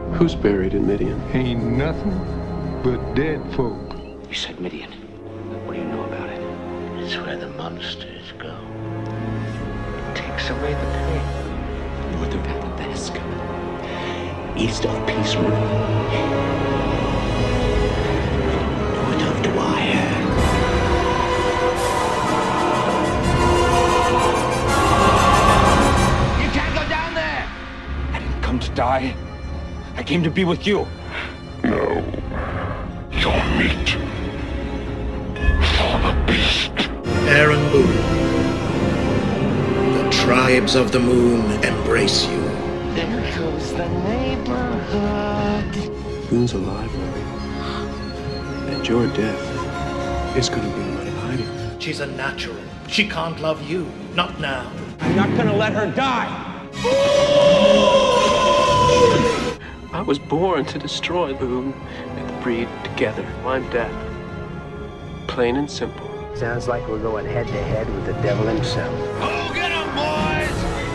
Who's buried in Midian? Ain't nothing but dead folk. You said Midian. What do you know about it? It's where the monsters go. It takes away the pain. North of Athabasca. East of Peace River. North of Dwyer. You can't go down there! I didn't come to die. I came to be with you. No. Your meat. For the beast. Aaron Boone. The tribes of the moon embrace you. There goes the neighborhood. Boone's alive, Lily. And your death is going to be my hiding. She's a natural. She can't love you. Not now. I'm not gonna let her die. I was born to destroy Boone and the breed together. I'm death. Plain and simple. Sounds like we're going head to head with the devil himself. Oh, get him, boys!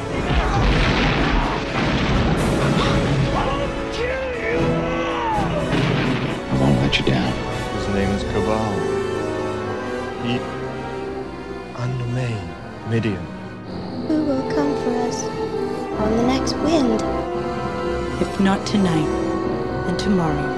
I'll kill you! I won't let you down. His name is Cabal. He... Undomain, Midian. Who will come for us on the next wind? If not tonight, then tomorrow.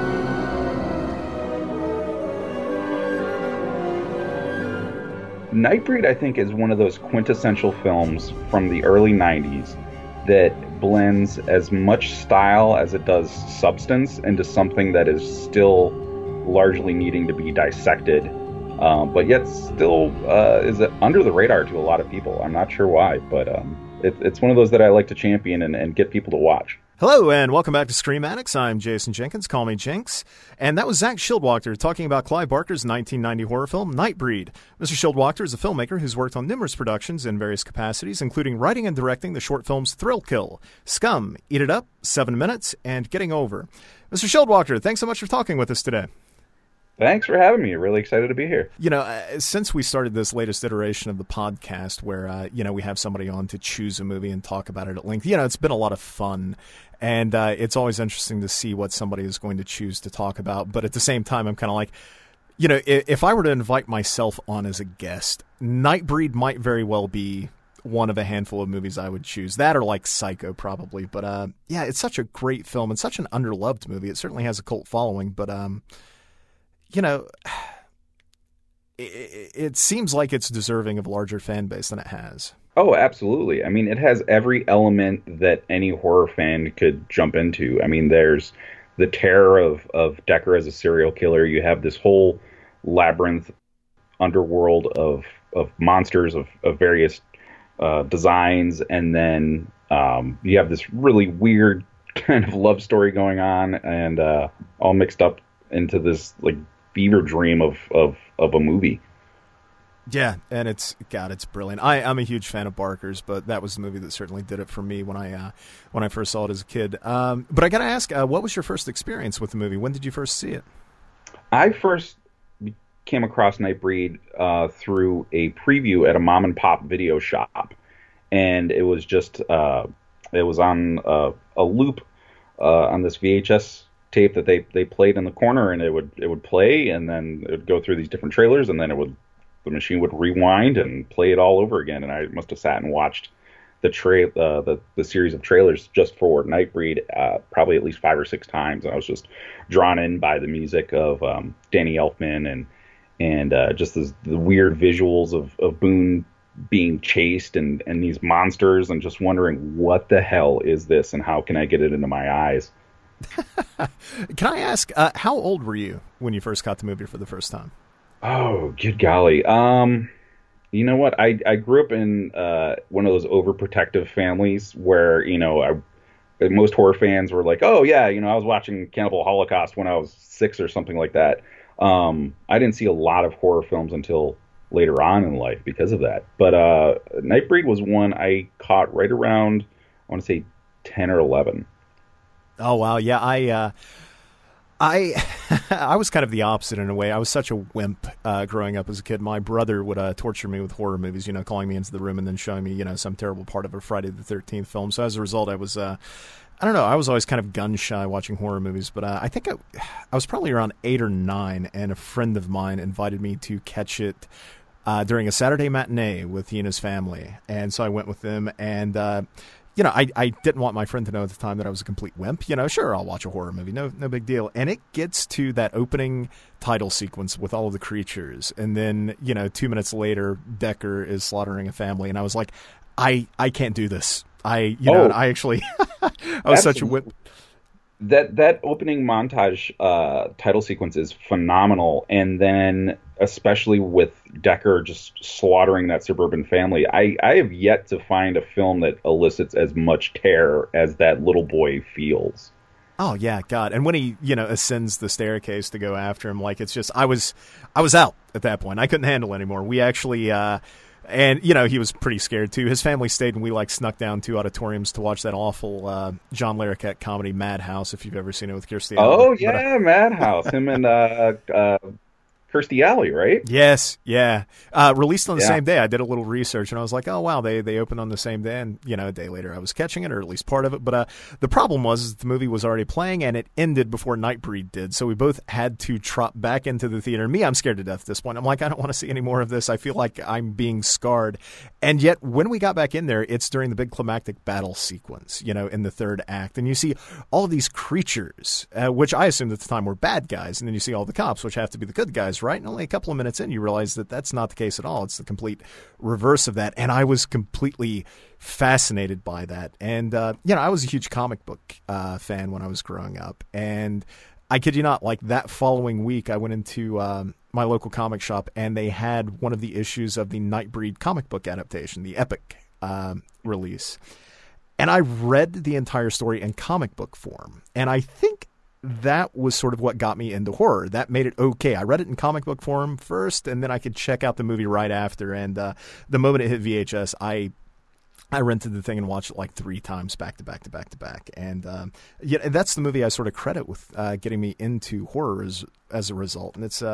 Nightbreed, I think, is one of those quintessential films from the early 90s that blends as much style as it does substance into something that is still largely needing to be dissected, but yet still is under the radar to a lot of people. I'm not sure why, but it's one of those that I like to champion and get people to watch. Hello, and welcome back to Scream Addicts. I'm Jason Jenkins. Call me Jinx. And that was Zach Schildwachter talking about Clive Barker's 1990 horror film, Nightbreed. Mr. Schildwachter is a filmmaker who's worked on numerous productions in various capacities, including writing and directing the short films Thrill Kill, Scum, Eat It Up, 7 Minutes, and Getting Over. Mr. Schildwachter, thanks so much for talking with us today. Thanks for having me. Really excited to be here. You know, since we started this latest iteration of the podcast where, we have somebody on to choose a movie and talk about it at length, it's been a lot of fun. And it's always interesting to see what somebody is going to choose to talk about. But at the same time, I'm kind of like, if I were to invite myself on as a guest, Nightbreed might very well be one of a handful of movies I would choose. That or like Psycho probably. But it's such a great film and such an underloved movie. It certainly has a cult following. But, it seems like it's deserving of a larger fan base than it has. Oh, absolutely. I mean, it has every element that any horror fan could jump into. I mean, there's the terror of Decker as a serial killer. You have this whole labyrinth underworld of monsters of various designs. And then you have this really weird kind of love story going on and all mixed up into this like fever dream of a movie. Yeah, and it's brilliant. I'm a huge fan of Barker's, but that was the movie that certainly did it for me when I first saw it as a kid. But I got to ask, what was your first experience with the movie? When did you first see it? I first came across Nightbreed through a preview at a mom and pop video shop, and it was just it was on a loop on this VHS tape that they played in the corner, and it would play, and then it would go through these different trailers, and then the machine would rewind and play it all over again. And I must have sat and watched the series of trailers just for Nightbreed probably at least 5 or 6 times. And I was just drawn in by the music of Danny Elfman and just the weird visuals of Boone being chased and these monsters, and just wondering what the hell is this and how can I get it into my eyes. Can I ask, how old were you when you first got the movie for the first time? Oh, good golly. You know what? I grew up in one of those overprotective families where, most horror fans were like, oh, yeah, I was watching Cannibal Holocaust when I was 6 or something like that. I didn't see a lot of horror films until later on in life because of that. But Nightbreed was one I caught right around, I want to say, 10 or 11. Oh, wow. Yeah, I was kind of the opposite in a way. I was such a wimp growing up as a kid. My brother would torture me with horror movies, calling me into the room and then showing me, some terrible part of a Friday the 13th film. So as a result, I was I don't know. I was always kind of gun shy watching horror movies, but I think I was probably around 8 or 9, and a friend of mine invited me to catch it during a Saturday matinee with he and his family. And so I went with them, and I didn't want my friend to know at the time that I was a complete wimp. Sure, I'll watch a horror movie, no big deal. And it gets to that opening title sequence with all of the creatures, and then 2 minutes later, Decker is slaughtering a family, and I was like, I can't do this. I actually, I was such a whip. That opening montage title sequence is phenomenal, and then especially with Decker just slaughtering that suburban family, I have yet to find a film that elicits as much terror as that little boy feels. Oh yeah, God! And when he ascends the staircase to go after him, like it's just I was out at that point. I couldn't handle it anymore. We actually. And, he was pretty scared, too. His family stayed, and we, snuck down 2 auditoriums to watch that awful John Larroquette comedy, Madhouse, if you've ever seen it with Kirstie Alley. Oh, yeah, Madhouse. Him and Kirstie Alley, right? Yes, yeah. Released on the same day. I did a little research, and I was like, oh, wow, they opened on the same day. And, a day later I was catching it, or at least part of it. But the problem was the movie was already playing, and it ended before Nightbreed did. So we both had to trot back into the theater. Me, I'm scared to death at this point. I'm like, I don't want to see any more of this. I feel like I'm being scarred. And yet, when we got back in there, it's during the big climactic battle sequence, in the 3rd act. And you see all of these creatures, which I assumed at the time were bad guys. And then you see all the cops, which have to be the good guys, right? And only a couple of minutes in, you realize that that's not the case at all. It's the complete reverse of that. And I was completely fascinated by that. And, I was a huge comic book fan when I was growing up. And I kid you not, that following week, I went into my local comic shop, and they had one of the issues of the Nightbreed comic book adaptation, the Epic release. And I read the entire story in comic book form. And I think that was sort of what got me into horror. That made it okay. I read it in comic book form first, and then I could check out the movie right after. And the moment it hit VHS, I rented the thing and watched it 3 times back to back to back to back. And that's the movie I sort of credit with getting me into horror as a result. And it's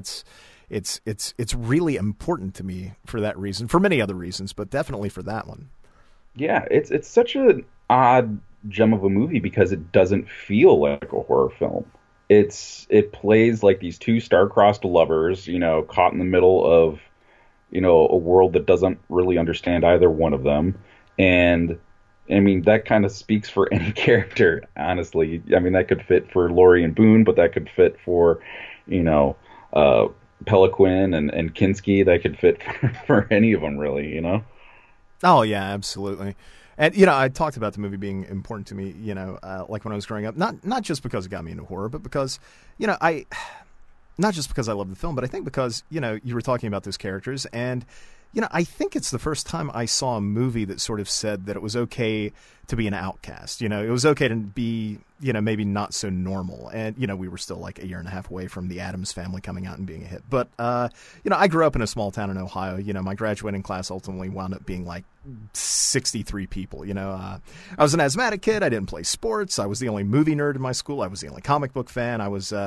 it's really important to me for that reason, for many other reasons, but definitely for that one. Yeah, it's such an odd gem of a movie because it doesn't feel like a horror film. It plays like these 2 star-crossed lovers, caught in the middle of, a world that doesn't really understand either one of them. And I mean, that kind of speaks for any character, honestly. I mean, that could fit for Laurie and Boone, but that could fit for, Peliquin and Kinski. That could fit for any of them, really, Oh, yeah, absolutely. And, I talked about the movie being important to me, like when I was growing up, not just because it got me into horror, but because, not just because I love the film, but I think because, you were talking about those characters, and, I think it's the first time I saw a movie that sort of said that it was okay to be an outcast. It was okay to be, maybe not so normal. And, we were still a year and a half away from the Addams Family coming out and being a hit. But, I grew up in a small town in Ohio. My graduating class ultimately wound up being 63 people. I was an asthmatic kid. I didn't play sports. I was the only movie nerd in my school. I was the only comic book fan. I was,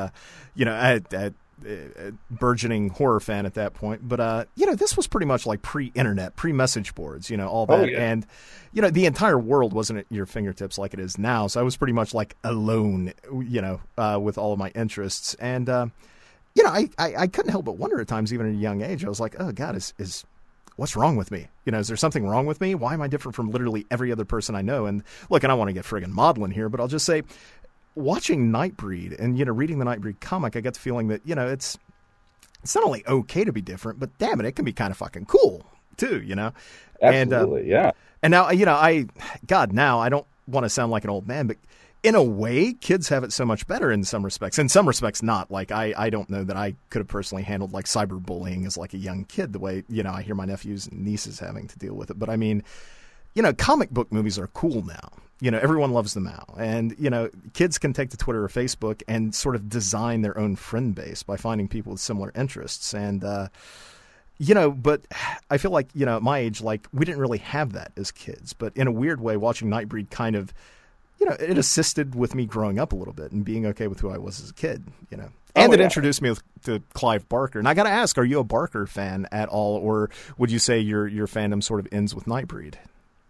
burgeoning horror fan at that point, but this was pretty much pre-internet, pre-message boards, all that. Oh, yeah. And the entire world wasn't at your fingertips like it is now, so I was pretty much alone, with all of my interests. And I couldn't help but wonder at times, even at a young age. I was like, oh God, is what's wrong with me? Is there something wrong with me? Why am I different from literally every other person I know? And look, I don't want to get friggin' maudlin here, but I'll just say, watching Nightbreed and, reading the Nightbreed comic, I got the feeling that, it's not only okay to be different, but damn it can be kind of fucking cool too, Absolutely, and, yeah. And now, now I don't want to sound like an old man, but in a way, kids have it so much better in some respects. In some respects, not. I don't know that I could have personally handled cyberbullying as a young kid the way, I hear my nephews and nieces having to deal with it. But I mean, comic book movies are cool now. Everyone loves them now. And, kids can take to Twitter or Facebook and sort of design their own friend base by finding people with similar interests. And, but I feel like, at my age, we didn't really have that as kids. But in a weird way, watching Nightbreed kind of, it assisted with me growing up a little bit and being okay with who I was as a kid, And it introduced me to Clive Barker. And I got to ask, are you a Barker fan at all? Or would you say your fandom sort of ends with Nightbreed?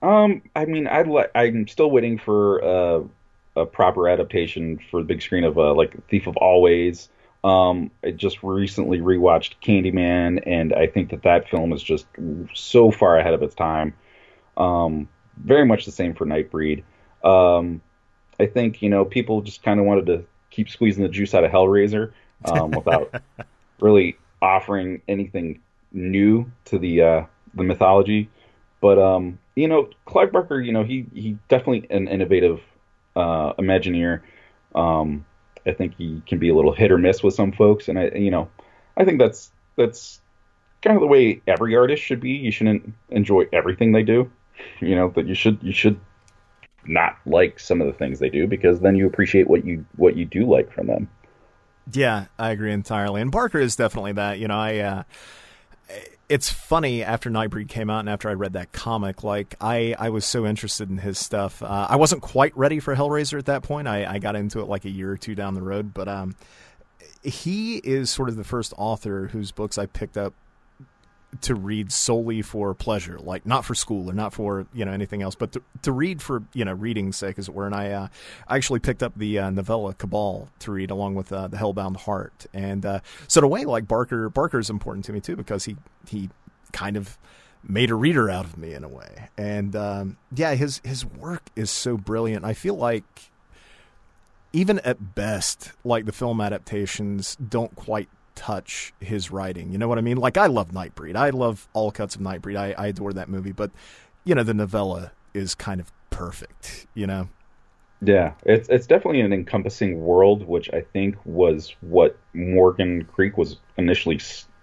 I mean, I'm still waiting for a proper adaptation for the big screen of like Thief of Always. I just recently rewatched Candyman, and I think that film is just so far ahead of its time. Very much the same for Nightbreed. I think people just kind of wanted to keep squeezing the juice out of Hellraiser without really offering anything new to the mythology. But Clive Barker, he definitely an innovative Imagineer. I think he can be a little hit or miss with some folks, and I think that's kind of the way every artist should be. You shouldn't enjoy everything they do. But you should not like some of the things they do, because then you appreciate what you do like from them. Yeah, I agree entirely. And Barker is definitely that. It's funny, after Nightbreed came out and after I read that comic, like I was so interested in his stuff. I wasn't quite ready for Hellraiser at that point. I got into it like a year or two down the road, but he is sort of the first author whose books I picked up to read solely for pleasure, like not for school or not for anything else, but to read for reading's sake, as it were. And I actually picked up the novella Cabal to read along with the Hellbound Heart. And so in a way, like Barker is important to me too, because he kind of made a reader out of me in a way. And his work is so brilliant. I feel like even at best, like the film adaptations don't quite touch his writing. You know what I mean? Like, I love Nightbreed. I love all cuts of Nightbreed. I adore that movie. But, the novella is kind of perfect, Yeah, it's definitely an encompassing world, which I think was what Morgan Creek was initially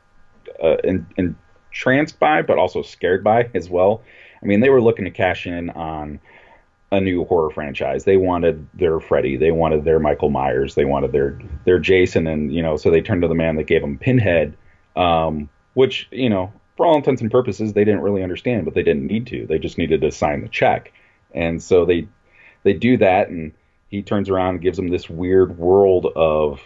entranced by, but also scared by as well. I mean, they were looking to cash in on a new horror franchise. They wanted their Freddy, they wanted their Michael Myers, they wanted their Jason, and so they turned to the man that gave them Pinhead, which for all intents and purposes they didn't really understand, but they didn't need to. They just needed to sign the check, and so they do that, and he turns around and gives them this weird world of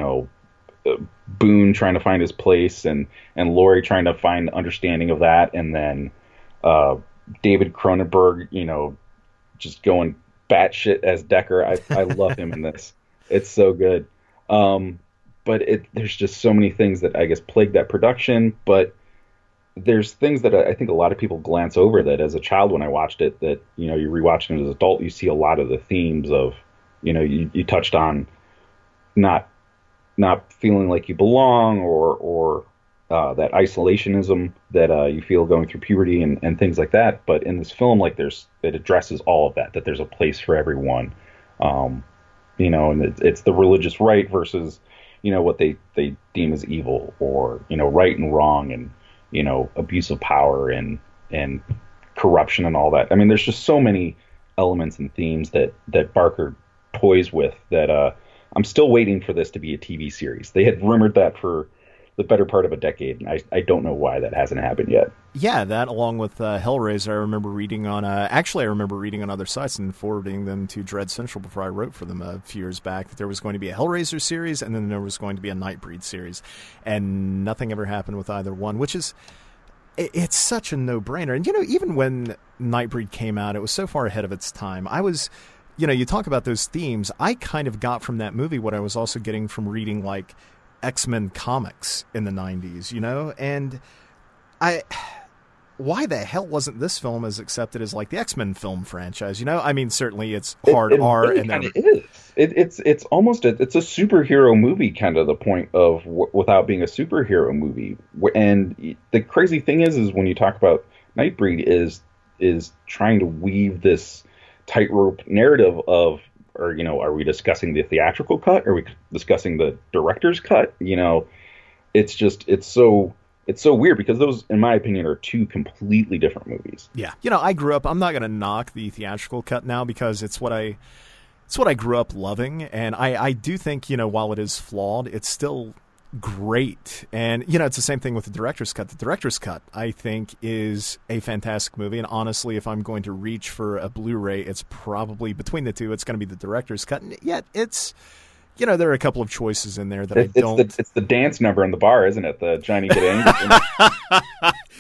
Boone trying to find his place, and Laurie trying to find understanding of that, and then David Cronenberg, just going batshit as Decker. I love him in this. It's so good. But there's just so many things that I guess plague that production. But there's things that I think a lot of people glance over, that as a child when I watched it, that you rewatch it as an adult, you see a lot of the themes of you touched on not feeling like you belong, or that isolationism that you feel going through puberty and things like that. But in this film, like it addresses all of that there's a place for everyone. And it's the religious right versus, what they deem as evil, or, right and wrong, and, abuse of power and corruption and all that. I mean, there's just so many elements and themes that Barker toys with that I'm still waiting for this to be a TV series. They had rumored that for the better part of a decade, and I don't know why that hasn't happened yet. Yeah, that along with Hellraiser, I remember reading on other sites and forwarding them to Dread Central before I wrote for them a few years back, that there was going to be a Hellraiser series and then there was going to be a Nightbreed series, and nothing ever happened with either one, which is, it's such a no-brainer. And even when Nightbreed came out, it was so far ahead of its time. I was, you talk about those themes, I kind of got from that movie what I was also getting from reading like X-Men comics in the 90s, and why the hell wasn't this film as accepted as like the X-Men film franchise? I mean, certainly it's hard R, really, and it is. It's almost it's a superhero movie, kind of the point of without being a superhero movie. And the crazy thing is when you talk about Nightbreed, is trying to weave this tightrope narrative of, or, are we discussing the theatrical cut? Are we discussing the director's cut? It's so weird, because those, in my opinion, are two completely different movies. Yeah. I grew up, I'm not going to knock the theatrical cut now, because it's what I grew up loving. And I do think, while it is flawed, it's still great. And, it's the same thing with the director's cut. The director's cut, I think, is a fantastic movie. And honestly, if I'm going to reach for a Blu-ray, it's probably between the two. It's going to be the director's cut. And yet it's, there are a couple of choices in there that I don't. It's the dance number in the bar, isn't it? The Johnny Get Angry.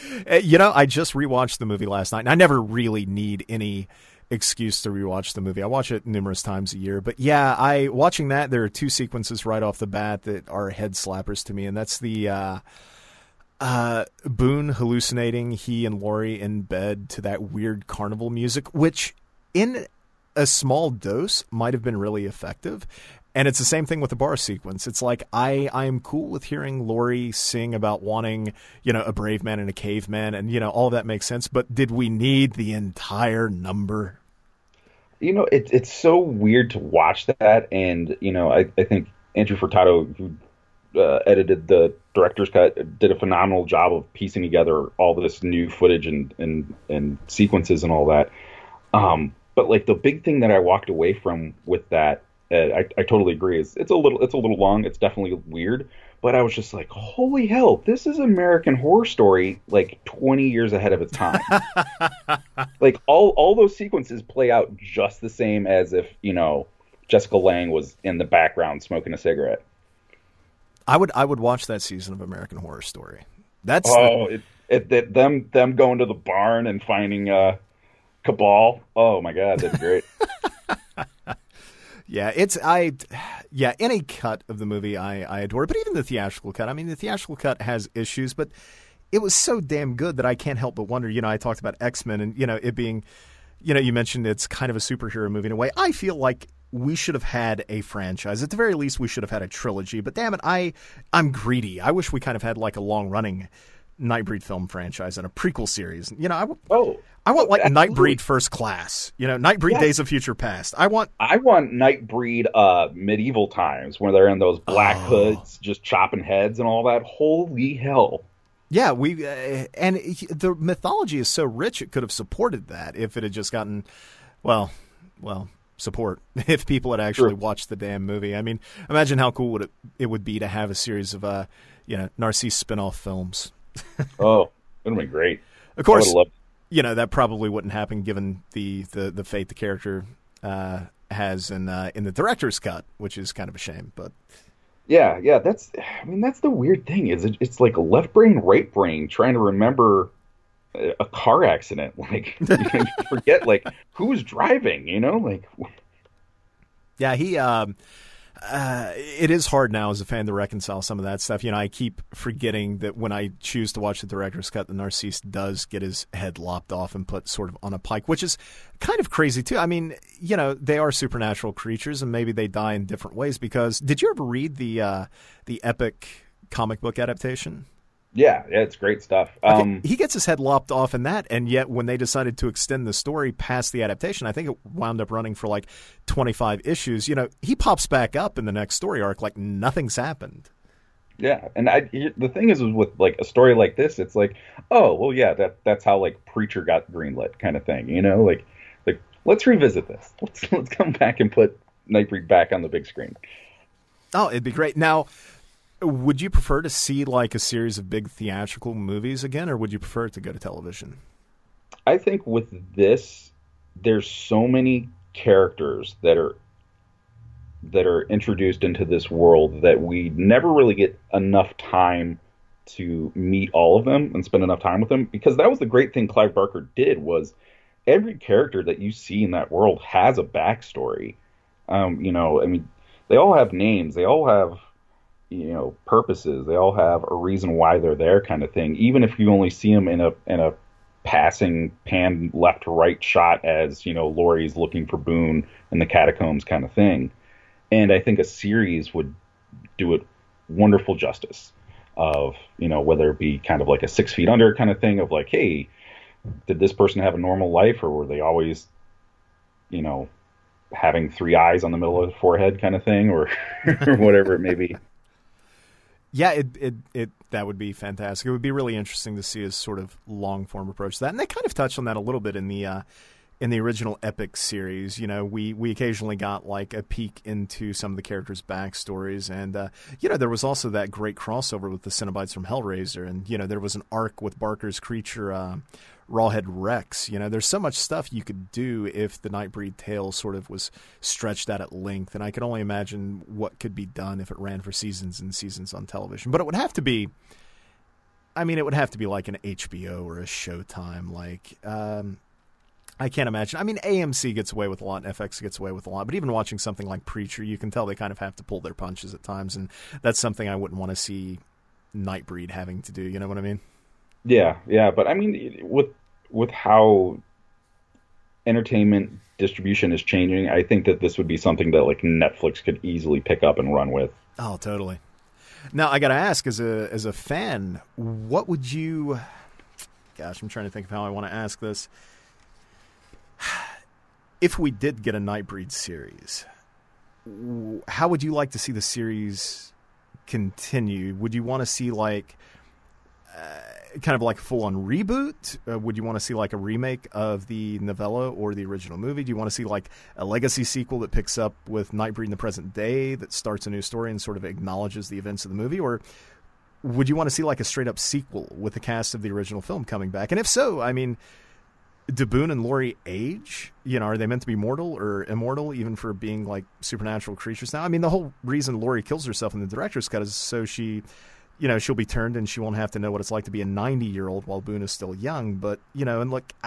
I just rewatched the movie last night, and I never really need any excuse to rewatch the movie. I watch it numerous times a year. But yeah, watching that, there are two sequences right off the bat that are head slappers to me, and that's the Boone hallucinating he and Laurie in bed to that weird carnival music, which in a small dose might have been really effective. And it's the same thing with the bar sequence. It's like I am cool with hearing Laurie sing about wanting, a brave man and a caveman, and all of that makes sense. But did we need the entire number? It's so weird to watch that, and I think Andrew Furtado, who edited the director's cut, did a phenomenal job of piecing together all this new footage and sequences and all that. But like the big thing that I walked away from with that, I totally agree. It's a little long. It's definitely weird, but I was just like, holy hell, this is American Horror Story like 20 years ahead of its time. Like all those sequences play out just the same as if Jessica Lange was in the background smoking a cigarette. I would watch that season of American Horror Story. That's them going to the barn and finding Cabal. Oh my God, that's great. Yeah, any cut of the movie I adore, but even the theatrical cut. I mean, the theatrical cut has issues, but it was so damn good that I can't help but wonder. I talked about X-Men and it being, you mentioned it's kind of a superhero movie in a way. I feel like we should have had a franchise. At the very least, we should have had a trilogy. But damn it, I'm greedy. I wish we kind of had like a long-running Nightbreed film franchise and a prequel series. I want like absolutely. Nightbreed First Class. Nightbreed Days of Future Past. I want Nightbreed medieval times where they're in those black hoods just chopping heads and all that. Holy hell. Yeah, and the mythology is so rich it could have supported that if it had just gotten support if people had actually watched the damn movie. I mean, imagine how cool it would be to have a series of Narcisse spin-off films. Oh, it would have been great. Of course, that probably wouldn't happen given the fate the character has in the director's cut, which is kind of a shame. But yeah, that's the weird thing is it's like left brain, right brain trying to remember a car accident. Like you forget like who's driving. Yeah, he. It is hard now as a fan to reconcile some of that stuff. I keep forgetting that when I choose to watch the director's cut, the Narcisse does get his head lopped off and put sort of on a pike, which is kind of crazy too. I mean, they are supernatural creatures and maybe they die in different ways because did you ever read the Epic comic book adaptation? Yeah, it's great stuff. He gets his head lopped off in that, and yet when they decided to extend the story past the adaptation, I think it wound up running for like 25 issues. He pops back up in the next story arc like nothing's happened. Yeah, and the thing is with like a story like this, it's like, oh, well, yeah, that's how like Preacher got greenlit kind of thing, like let's revisit this. Let's come back and put Nightbreed back on the big screen. Oh, it'd be great. Now, would you prefer to see like a series of big theatrical movies again, or would you prefer it to go to television? I think with this, there's so many characters that are introduced into this world that we never really get enough time to meet all of them and spend enough time with them. Because that was the great thing Clive Barker did was every character that you see in that world has a backstory. They all have names. They all have purposes. They all have a reason why they're there, kind of thing. Even if you only see them in a passing pan left to right shot as Laurie's looking for Boone in the catacombs, kind of thing. And I think a series would do it wonderful justice. Of whether it be kind of like a 6 Feet Under kind of thing of like, hey, did this person have a normal life, or were they always having 3 eyes on the middle of the forehead, kind of thing, or whatever it may be. Yeah, that would be fantastic. It would be really interesting to see his sort of long form approach to that, and they kind of touched on that a little bit in the original Epic series. We occasionally got like a peek into some of the characters' backstories, and there was also that great crossover with the Cenobites from Hellraiser, and there was an arc with Barker's creature Rawhead Rex. There's so much stuff you could do if the Nightbreed tale sort of was stretched out at length, and I can only imagine what could be done if it ran for seasons and seasons on television. But it would have to be, I mean, it would have to be like an HBO or a Showtime. Like, I can't imagine. I mean, AMC gets away with a lot and FX gets away with a lot. But even watching something like Preacher, you can tell they kind of have to pull their punches at times. And that's something I wouldn't want to see Nightbreed having to do. You know what I mean? Yeah. But I mean, with how entertainment distribution is changing, I think that this would be something that like Netflix could easily pick up and run with. Oh, totally. Now, I got to ask, as a fan, what would you... Gosh, I'm trying to think of how I want to ask this. If we did get a Nightbreed series, how would you like to see the series continue? Would you want to see like kind of like a full-on reboot? Would you want to see like a remake of the novella or the original movie? Do you want to see like a legacy sequel that picks up with Nightbreed in the present day that starts a new story and sort of acknowledges the events of the movie? Or would you want to see like a straight-up sequel with the cast of the original film coming back? And if so, I mean... do Boone and Laurie age? You know, are they meant to be mortal or immortal, even for being like supernatural creatures now? I mean, the whole reason Laurie kills herself in the director's cut is so she, you know, she'll be turned and she won't have to know what it's like to be a 90-year-old while Boone is still young. But, you know, and look,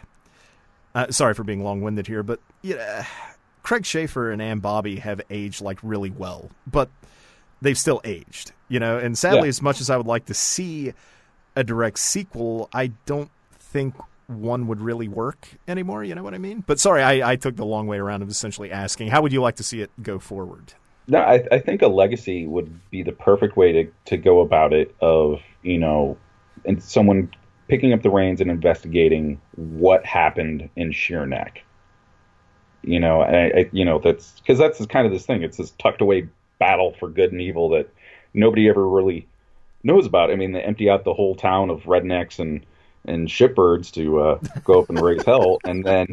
sorry for being long-winded here, but Craig Schaefer and Ann Bobby have aged like really well, but they've still aged, you know, and sadly, as much as I would like to see a direct sequel, I don't think one would really work anymore, you know what I mean? But sorry, I took the long way around of essentially asking, how would you like to see it go forward? No, I think a legacy would be the perfect way to go about it, of, you know, and someone picking up the reins and investigating what happened in Sheerneck. You know, you know, that's because that's kind of this thing. It's this tucked away battle for good and evil that nobody ever really knows about. I mean, they empty out the whole town of rednecks and shitbirds to go up and raise hell, and then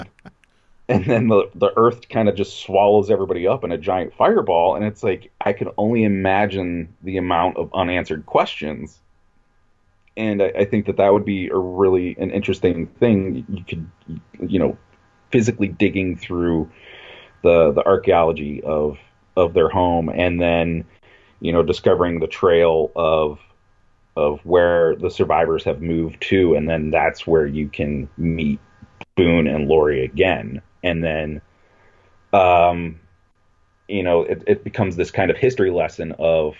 the earth kind of just swallows everybody up in a giant fireball, and it's like I can only imagine the amount of unanswered questions, and I think that would be an interesting thing. You could, you know, physically digging through the archaeology of their home, and then, you know, discovering the trail of where the survivors have moved to, and then that's where you can meet Boone and Laurie again. And then, you know, it becomes this kind of history lesson of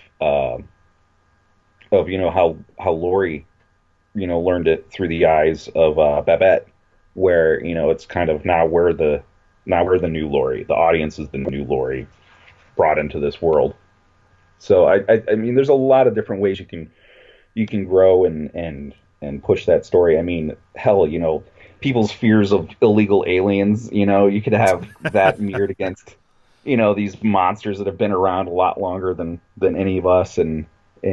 you know, how Laurie, you know, learned it through the eyes of Babette, where, you know, it's kind of now we're the new Laurie. The audience is the new Laurie brought into this world. So I mean, there's a lot of different ways you can grow and push that story. I mean, hell, you know, people's fears of illegal aliens, you know, you could have that mirrored against, you know, these monsters that have been around a lot longer than any of us. And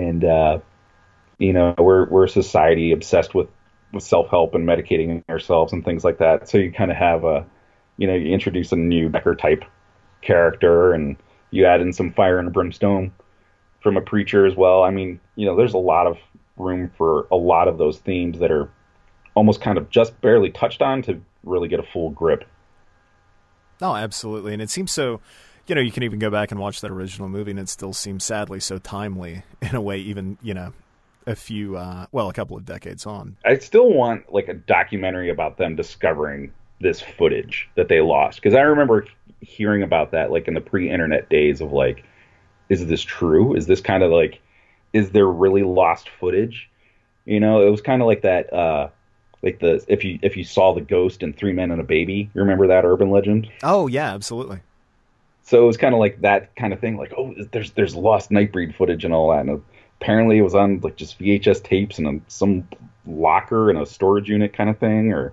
you know, we're a society obsessed with self-help and medicating ourselves and things like that. So you kind of have you know, you introduce a new Becker type character, and you add in some fire and brimstone from a Preacher as well. I mean, you know, there's a lot of room for a lot of those themes that are almost kind of just barely touched on to really get a full grip. Oh, absolutely. And it seems so, you know, you can even go back and watch that original movie and it still seems sadly so timely in a way, even, you know, a couple of decades on. I still want like a documentary about them discovering this footage that they lost. Because I remember hearing about that like in the pre-internet days of like, is this true? Is this kind of like, is there really lost footage? You know, it was kind of like that, like the if you saw the ghost in Three Men and a Baby, you remember that urban legend? Oh yeah, absolutely. So it was kind of like that kind of thing, like, oh, there's lost Nightbreed footage and all that, and apparently it was on like just VHS tapes and some locker in a storage unit kind of thing. Or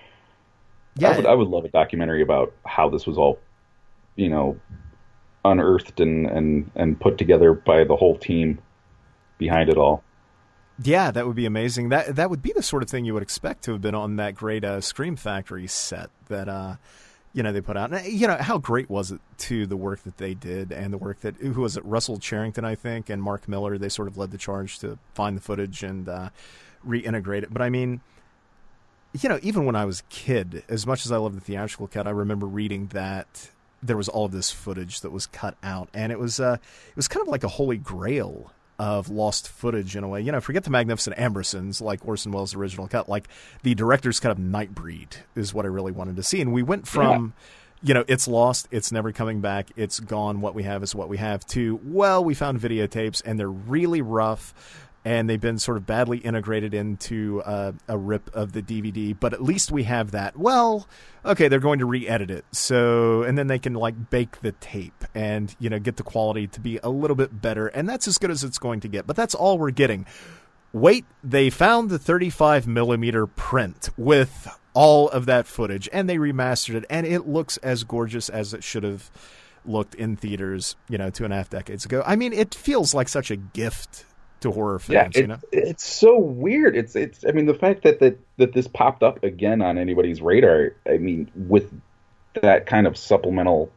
yeah, I would love a documentary about how this was all, you know, unearthed and put together by the whole team behind it all. Yeah, that would be amazing. That would be the sort of thing you would expect to have been on that great Scream Factory set that you know, they put out. And, you know, how great was it to the work that they did and the work that, who was it, Russell Charrington, I think, and Mark Miller, they sort of led the charge to find the footage and reintegrate it. But I mean, you know, even when I was a kid, as much as I loved the theatrical cut, I remember reading that there was all of this footage that was cut out, and it was kind of like a holy grail of lost footage in a way. Forget the Magnificent Ambersons, like Orson Welles' original cut. Like, the director's cut of Nightbreed is what I really wanted to see. And we went from, it's lost, it's never coming back, it's gone, what we have is what we have, to, well, we found videotapes, and they're really rough, and they've been sort of badly integrated into a rip of the DVD, but at least we have that. Well, okay, they're going to re-edit it, so, and then they can like bake the tape and get the quality to be a little bit better, and that's as good as it's going to get. But that's all we're getting. Wait, they found the 35 millimeter print with all of that footage, and they remastered it, and it looks as gorgeous as it should have looked in theaters, 2.5 decades ago. I mean, it feels like such a gift to horror fans. It's so weird. It's I mean, the fact that this popped up again on anybody's radar, I mean, with that kind of supplemental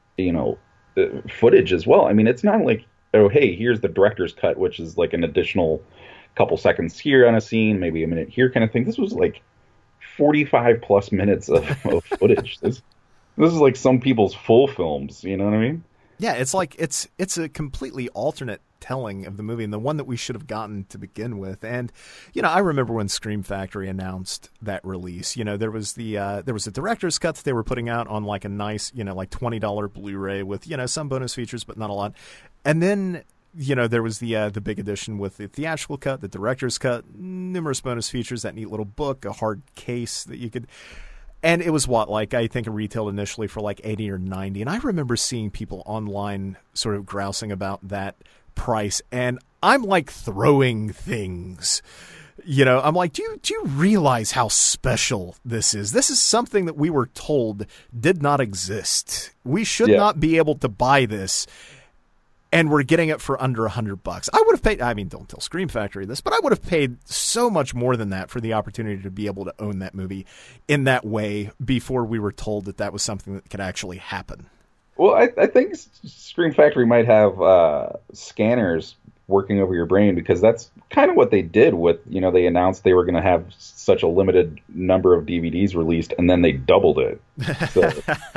footage as well. I mean, it's not like, oh, hey, here's the director's cut, which is like an additional couple seconds here on a scene, maybe a minute here kind of thing. This was like 45 plus minutes of footage. This is like some people's full films, you know what I mean? Yeah, it's like it's a completely alternate telling of the movie, and the one that we should have gotten to begin with. And I remember when Scream Factory announced that release, there was a director's cut that they were putting out on like a nice, like $20 Blu-ray with some bonus features, but not a lot. And then there was the big edition with the theatrical cut, the director's cut, numerous bonus features, that neat little book, a hard case that you could. And it was I think it retailed initially for like $80 or $90. And I remember seeing people online sort of grousing about that price. And I'm like throwing things, I'm like, do you realize how special this is? This is something that we were told did not exist. We should not be able to buy this. And we're getting it for under $100. I would have paid, I mean, don't tell Scream Factory this, but I would have paid so much more than that for the opportunity to be able to own that movie in that way before we were told that was something that could actually happen. Well, I think Scream Factory might have scanners working over your brain, because that's kind of what they did with, they announced they were going to have such a limited number of DVDs released, and then they doubled it. So,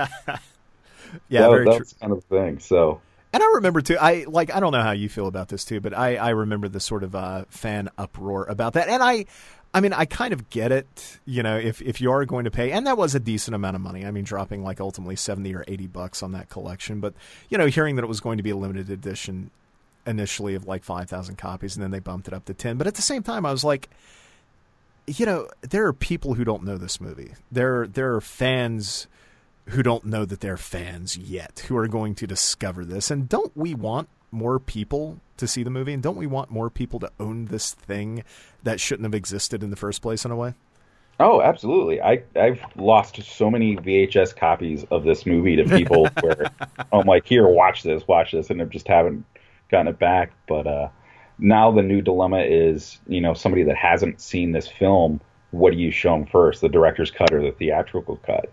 yeah, that's kind of the thing, so... And I remember, too, I don't know how you feel about this, too, but I remember the sort of fan uproar about that. And I mean, I kind of get it, if you are going to pay, and that was a decent amount of money. I mean, dropping like ultimately $70 or $80 on that collection. But, hearing that it was going to be a limited edition initially of like 5,000 copies, and then they bumped it up to 10. But at the same time, I was like, there are people who don't know this movie. There are fans who don't know that they're fans yet, who are going to discover this. And don't we want more people to see the movie? And don't we want more people to own this thing that shouldn't have existed in the first place in a way? Oh, absolutely. I've lost so many VHS copies of this movie to people where I'm like, here, watch this, and I just haven't gotten it back. But now the new dilemma is, somebody that hasn't seen this film, what do you show them first, the director's cut or the theatrical cut?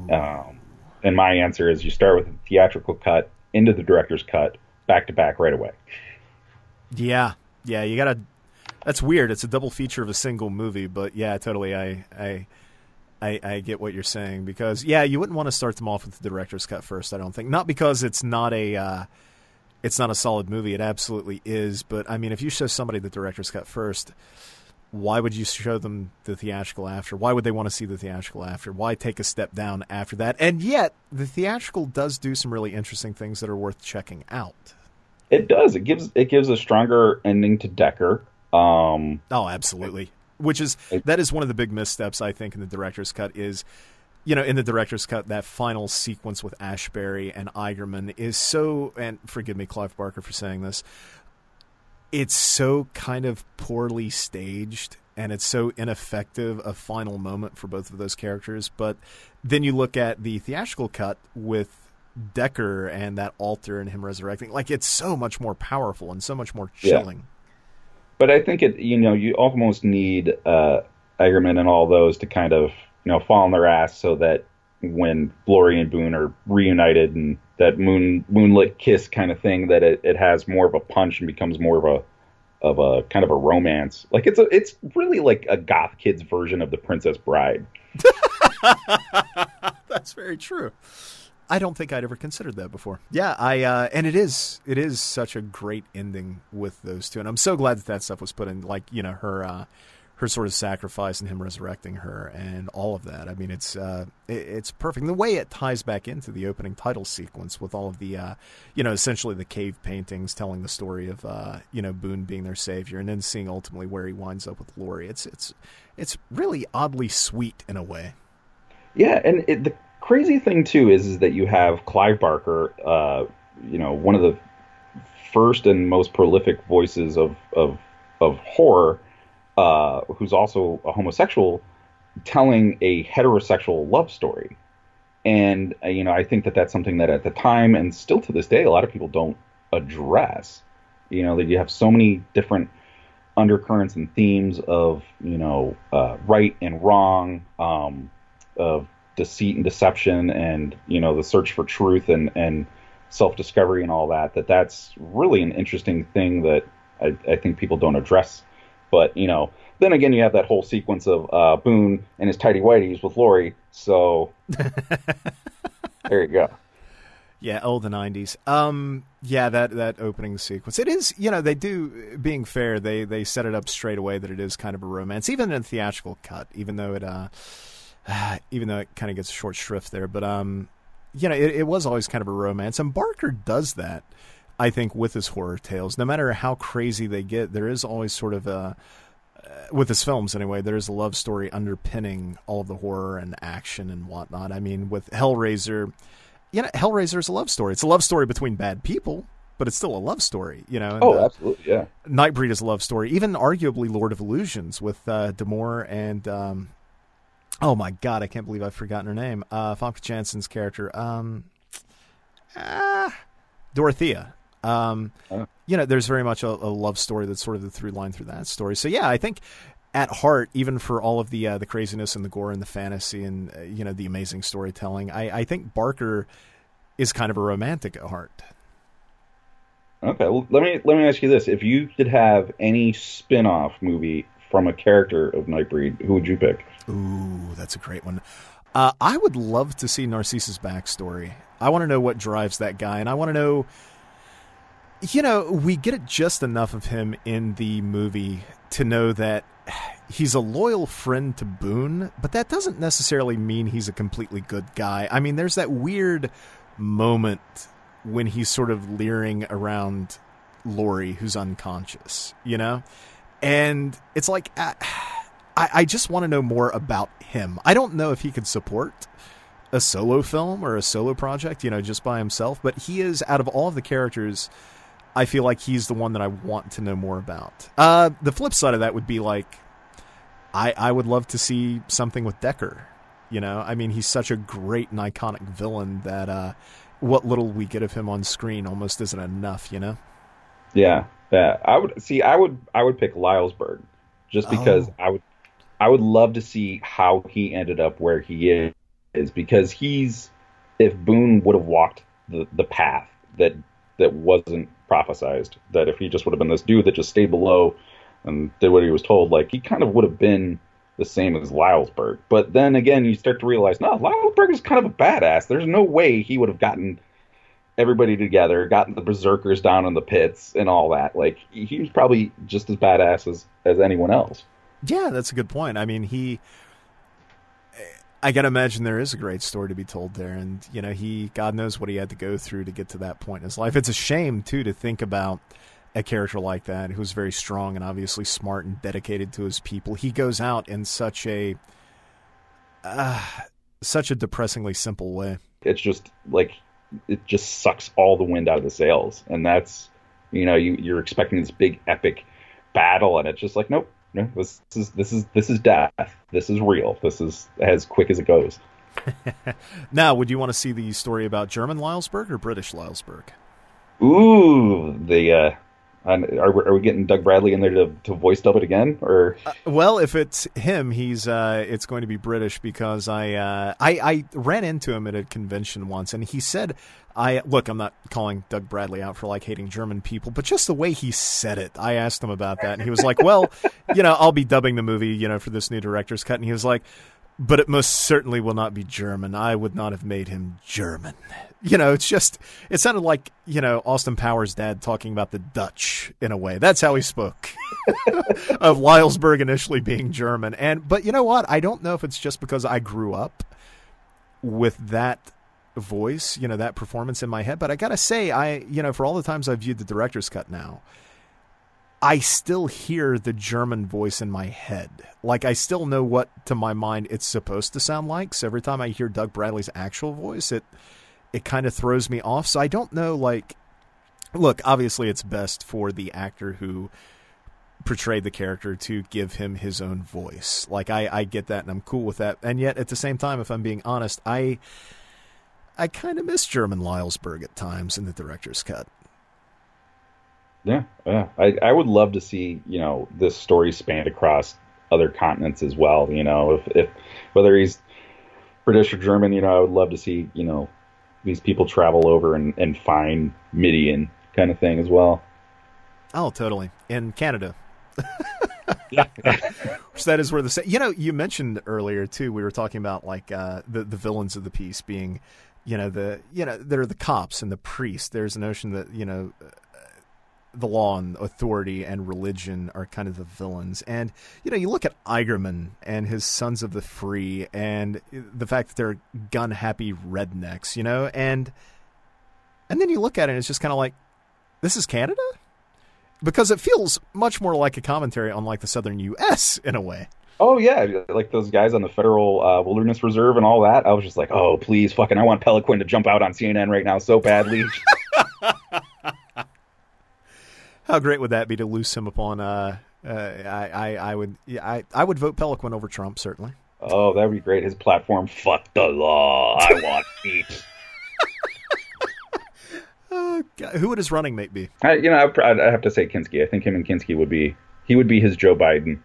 And my answer is you start with the theatrical cut, into the director's cut, back to back right away. Yeah, you gotta. That's weird. It's a double feature of a single movie, but yeah, totally. I get what you're saying, because you wouldn't want to start them off with the director's cut first. I don't think, not because it's not a solid movie. It absolutely is, but I mean, if you show somebody the director's cut first, why would you show them the theatrical after? Why would they want to see the theatrical after? Why take a step down after that? And yet, the theatrical does do some really interesting things that are worth checking out. It does. It gives a stronger ending to Decker. Oh, absolutely. That is one of the big missteps, I think, in the director's cut is, in the director's cut, that final sequence with Ashbury and Eigerman is so, and forgive me, Clive Barker, for saying this, it's so kind of poorly staged, and it's so ineffective a final moment for both of those characters. But then you look at the theatrical cut with Decker and that altar and him resurrecting, like, it's so much more powerful and so much more chilling. Yeah. But I think you almost need Eigerman and all those to kind of fall on their ass, so that when Laurie and Boone are reunited and that moonlit kiss kind of thing, that it has more of a punch and becomes more of a kind of a romance. Like it's really like a goth kid's version of The Princess Bride. That's very true. I don't think I'd ever considered that before. Yeah, and it is such a great ending with those two, and I'm so glad that stuff was put in, like, you know, her sort of sacrifice and him resurrecting her and all of that. I mean, it's perfect. And the way it ties back into the opening title sequence with all of the, you know, essentially the cave paintings telling the story of, you know, Boone being their savior, and then seeing ultimately where he winds up with Laurie. It's really oddly sweet in a way. Yeah, and the crazy thing too is that you have Clive Barker, you know, one of the first and most prolific voices of horror. Who's also a homosexual, telling a heterosexual love story. And, you know, I think that that's something that at the time, and still to this day, a lot of people don't address. You know, that you have so many different undercurrents and themes of, you know, right and wrong, of deceit and deception, and, you know, the search for truth and self-discovery and all that, that's really an interesting thing that I think people don't address. But, you know, then again, you have that whole sequence of Boone and his tighty-whities with Laurie. So there you go. Yeah, the 90s. Yeah, that opening sequence. It is, you know, they do, being fair, they set it up straight away that it is kind of a romance, even in a theatrical cut, even though it kind of gets a short shrift there. But, you know, it was always kind of a romance. And Barker does that, I think, with his horror tales. No matter how crazy they get, there is always sort of with his films anyway, there is a love story underpinning all of the horror and action and whatnot. I mean, with Hellraiser, you know, Hellraiser is a love story. It's a love story between bad people, but it's still a love story, you know. And, absolutely, yeah. Nightbreed is a love story. Even arguably Lord of Illusions with D'Amour and, oh my God, I can't believe I've forgotten her name. Famke Janssen's character, Dorothea. You know, there's very much a love story that's sort of the through line through that story. So yeah, I think at heart, even for all of the craziness and the gore and the fantasy and you know, the amazing storytelling, I think Barker is kind of a romantic at heart. Okay, well, let me ask you this: if you could have any spin-off movie from a character of Nightbreed, who would you pick? Ooh, that's a great one. I would love to see Narcissus' backstory. I want to know what drives that guy, and I want to know. You know, we get it just enough of him in the movie to know that he's a loyal friend to Boone, but that doesn't necessarily mean he's a completely good guy. I mean, there's that weird moment when he's sort of leering around Laurie, who's unconscious, you know? And it's like, I just want to know more about him. I don't know if he could support a solo film or a solo project, you know, just by himself, but he is, out of all of the characters, I feel like he's the one that I want to know more about. The flip side of that would be like, I would love to see something with Decker. You know, I mean, he's such a great and iconic villain that what little we get of him on screen almost isn't enough. You know? Yeah. I would pick Lylesburg just because I would love to see how he ended up where he is, because if Boone would have walked the path that wasn't prophesized, that if he just would have been this dude that just stayed below and did what he was told, like, he kind of would have been the same as Lylesburg. But then again, you start to realize, no, Lylesburg is kind of a badass. There's no way he would have gotten everybody together, gotten the berserkers down in the pits and all that. Like, he was probably just as badass as anyone else. Yeah, that's a good point. I mean, I gotta imagine there is a great story to be told there, and you know, God knows what he had to go through to get to that point in his life. It's a shame too to think about a character like that who's very strong and obviously smart and dedicated to his people. He goes out in such a depressingly simple way. It's just like, it just sucks all the wind out of the sails, and that's, you know, you're expecting this big epic battle, and it's just like, nope. No, this is death. This is real. This is as quick as it goes. Now, would you want to see the story about German Lylesburg or British Lylesburg? Ooh, are we getting Doug Bradley in there to voice dub it again, or? Well, if it's him, it's going to be British, because I ran into him at a convention once, and he said, look, I'm not calling Doug Bradley out for like hating German people, but just the way he said it, I asked him about that, and he was like, well, you know, I'll be dubbing the movie, you know, for this new director's cut, and he was like, but it most certainly will not be German. I would not have made him German. It sounded like, Austin Powers' dad talking about the Dutch in a way. That's how he spoke of Lylesburg initially being German. But you know what? I don't know if it's just because I grew up with that voice, that performance in my head. But I got to say, for all the times I've viewed the director's cut now, I still hear the German voice in my head. Like, I still know what, to my mind, it's supposed to sound like. So every time I hear Doug Bradley's actual voice, it kind of throws me off. So I don't know, look, obviously it's best for the actor who portrayed the character to give him his own voice. Like, I get that, and I'm cool with that. And yet, at the same time, if I'm being honest, I kind of miss German Lylesburg at times in the director's cut. Yeah. I would love to see, this story spanned across other continents as well. If whether he's British or German, I would love to see, these people travel over and find Midian kind of thing as well. Oh, totally. In Canada. Yeah. So that is where you mentioned earlier too, we were talking about the villains of the piece being, they're the cops and the priest. There's a notion that, the law and authority and religion are kind of the villains. And, you look at Eigerman and his Sons of the Free and the fact that they're gun-happy rednecks, and then you look at it and it's just kind of like, this is Canada? Because it feels much more like a commentary on, the southern U.S. in a way. Oh, yeah. Like those guys on the Federal Wilderness Reserve and all that. I was just like, oh, please, fucking, I want Peliquin to jump out on CNN right now so badly. How great would that be to loose him upon? I would vote Peliquin over Trump, certainly. Oh, that would be great. His platform: fuck the law. I want peace. Who would his running mate be? I'd have to say Kinski. I think him and Kinski would be his Joe Biden.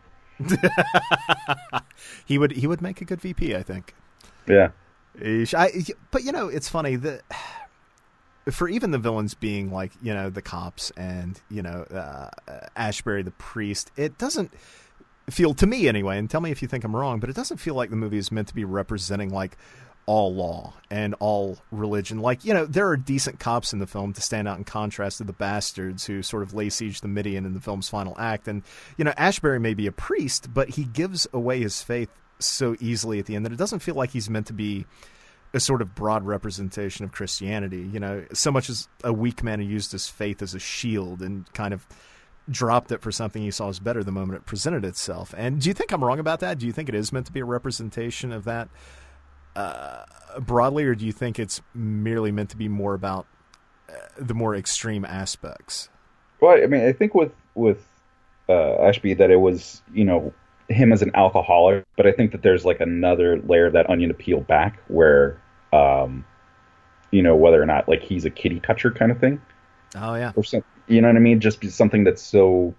He would make a good VP, I think. Yeah. But it's funny that. For even the villains being the cops and, Ashbury the priest, it doesn't feel, to me anyway, and tell me if you think I'm wrong, but it doesn't feel like the movie is meant to be representing all law and all religion. There are decent cops in the film to stand out in contrast to the bastards who sort of lay siege the Midian in the film's final act. And, Ashbury may be a priest, but he gives away his faith so easily at the end that it doesn't feel like he's meant to be a sort of broad representation of Christianity, so much as a weak man who used his faith as a shield and kind of dropped it for something he saw as better the moment it presented itself. And do you think I'm wrong about that? Do you think it is meant to be a representation of that broadly, or do you think it's merely meant to be more about the more extreme aspects? Well, I mean, I think with Ashby that it was, him as an alcoholic, but I think that there's another layer of that onion to peel back where, whether or not he's a kitty toucher kind of thing. Oh yeah. Or some, you know what I mean? Just be something that's so,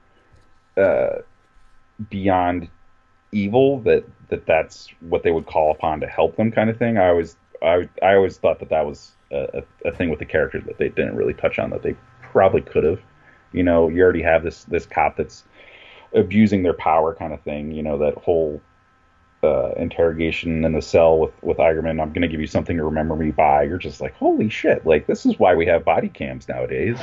beyond evil that's what they would call upon to help them kind of thing. I always thought that was a thing with the character that they didn't really touch on, that they probably could have. You already have this cop that's abusing their power kind of thing, that whole interrogation in the cell with Eigerman. I'm going to give you something to remember me by. You're just like, holy shit, this is why we have body cams nowadays,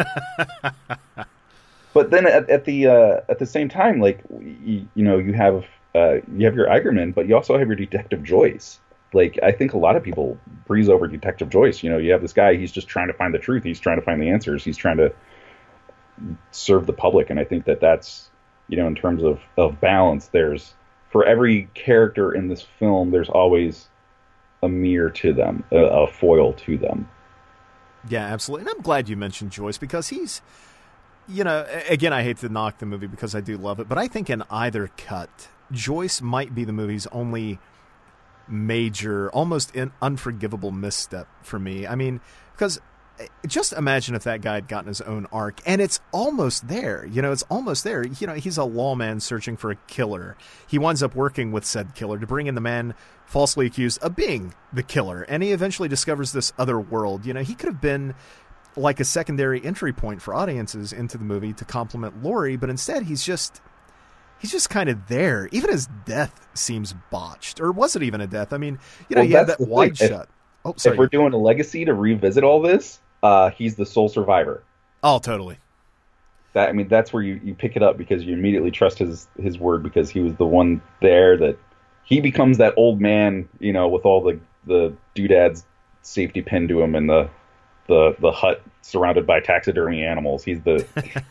But then at the same time, you have your Eigerman, but you also have your Detective Joyce. I think a lot of people breeze over Detective Joyce. You have this guy, he's just trying to find the truth. He's trying to find the answers. He's trying to serve the public. And I think that's, in terms of balance, there's, for every character in this film, there's always a mirror to them, a foil to them. Yeah, absolutely. And I'm glad you mentioned Joyce, because he's, again, I hate to knock the movie because I do love it, but I think in either cut, Joyce might be the movie's only major, almost unforgivable misstep for me. I mean, because just imagine if that guy had gotten his own arc, and it's almost there. It's almost there. He's a lawman searching for a killer. He winds up working with said killer to bring in the man falsely accused of being the killer, and he eventually discovers this other world. He could have been like a secondary entry point for audiences into the movie to complement Laurie, but instead he's he's just kind of there. Even his death seems botched. Or was it even a death? I mean, he had that wide shot. If we're doing a legacy to revisit all this, he's the sole survivor. Oh, totally. That's where you pick it up, because you immediately trust his word, because he was the one there that he becomes that old man, with all the doodads safety pinned to him and the hut surrounded by taxidermy animals. He's the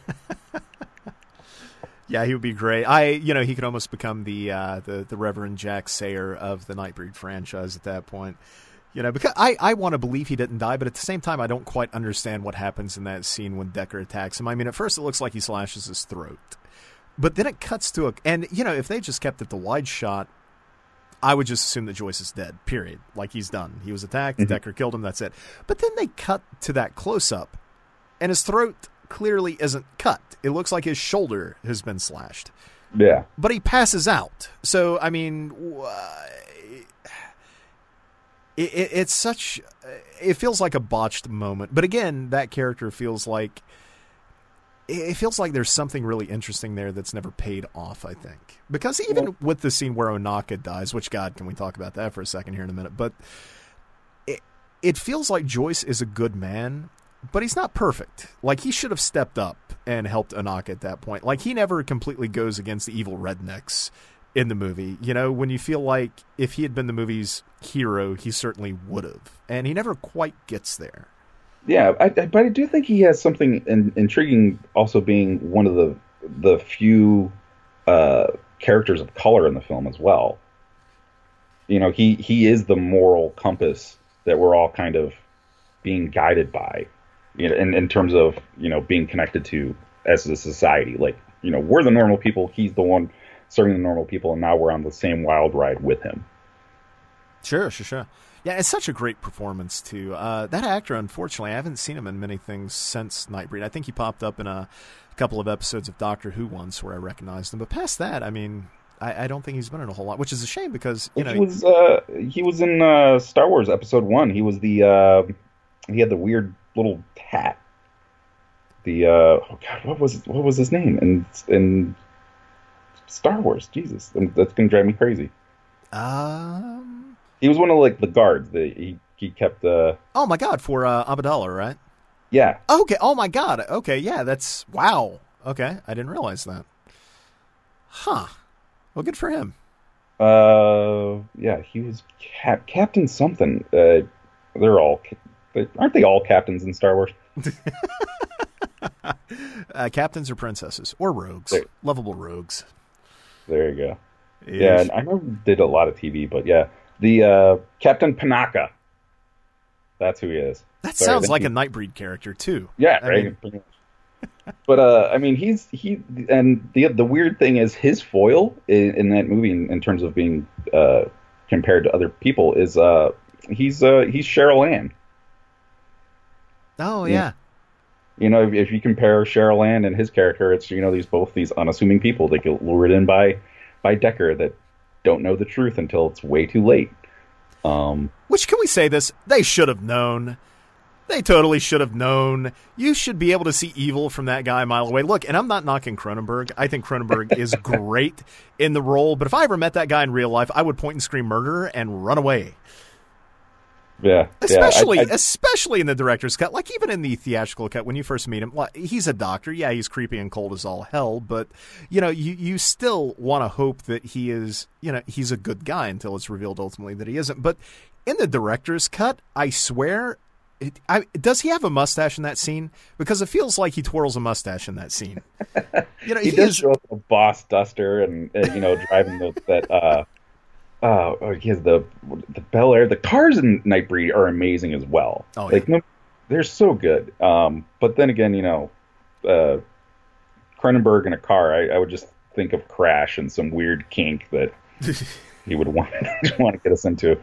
Yeah, he would be great. He could almost become the Reverend Jack Sayer of the Nightbreed franchise at that point. Because I want to believe he didn't die, but at the same time, I don't quite understand what happens in that scene when Decker attacks him. I mean, at first it looks like he slashes his throat, but then it cuts to and if they just kept it the wide shot, I would just assume that Joyce is dead, period. Like, he's done. He was attacked, Decker killed him, that's it. But then they cut to that close-up, and his throat clearly isn't cut. It looks like his shoulder has been slashed. Yeah. But he passes out. So, I mean, it's such... It feels like a botched moment. But again, that character feels like... It feels like there's something really interesting there that's never paid off, I think. Because even with the scene where Onaka dies, which, God, can we talk about that for a second here in a minute? But it feels like Joyce is a good man, but he's not perfect. Like, he should have stepped up and helped Onaka at that point. Like, he never completely goes against the evil rednecks in the movie. When you feel like if he had been the movie's hero, he certainly would have. And he never quite gets there. Yeah, but I do think he has something intriguing, also being one of the few characters of color in the film as well. He is the moral compass that we're all kind of being guided by, in terms of being connected to as a society. Like, we're the normal people. He's the one serving the normal people, and now we're on the same wild ride with him. Sure. Yeah, it's such a great performance, too. That actor, unfortunately, I haven't seen him in many things since Nightbreed. I think he popped up in a couple of episodes of Doctor Who once where I recognized him. But past that, I mean, I don't think he's been in a whole lot, which is a shame because, he was in Star Wars Episode 1. He was he had the weird little hat. What was his name in Star Wars? Jesus, that's going to drive me crazy. He was one of the guards. He kept. Oh my God! For Amidala, right? Yeah. Okay. Oh my God. Okay. Yeah. That's wow. Okay. I didn't realize that. Huh. Well, good for him. Yeah. He was Captain something. Aren't they all captains in Star Wars? Captains or princesses or rogues, lovable rogues. There you go. Yeah, I never did a lot of TV, but yeah. The Captain Panaka. That's who he is. That sounds like a Nightbreed character too. Yeah, right. But the weird thing is his foil in that movie in terms of being compared to other people is he's Cheryl Ann. Oh yeah. If you compare Cheryl Ann and his character, it's these unassuming people that get lured in by Decker that don't know the truth until it's way too late. Which, can we say this? They should have known. They totally should have known. You should be able to see evil from that guy a mile away. Look, and I'm not knocking Cronenberg. I think Cronenberg is great in the role, but if I ever met that guy in real life, I would point and scream murder and run away. Yeah. Especially in the director's cut. Like, even in the theatrical cut, when you first meet him, he's a doctor. Yeah, he's creepy and cold as all hell, but, you still want to hope that he is, he's a good guy until it's revealed ultimately that he isn't. But in the director's cut, I swear, does he have a mustache in that scene? Because it feels like he twirls a mustache in that scene. He does show up a Boss Duster and driving that... he has the Bel Air. The cars in Nightbreed are amazing as well. Oh, yeah. They're so good. But then again, Cronenberg in a car, I would just think of Crash and some weird kink that he would want to get us into.